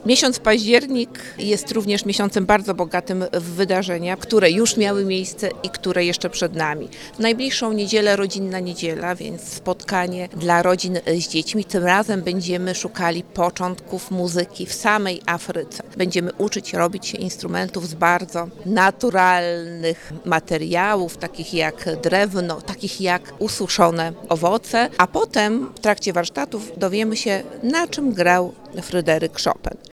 Miesiąc październik jest również miesiącem bardzo bogatym w wydarzenia, które już miały miejsce i które jeszcze przed nami. W najbliższą niedzielę rodzinna niedziela, więc spotkanie dla rodzin z dziećmi. Tym razem będziemy szukali początków muzyki w samej Afryce. Będziemy uczyć robić się instrumentów z bardzo naturalnych materiałów, takich jak drewno, takich jak ususzone owoce, a potem w trakcie warsztatów dowiemy się, na czym grał Fryderyk Chopin.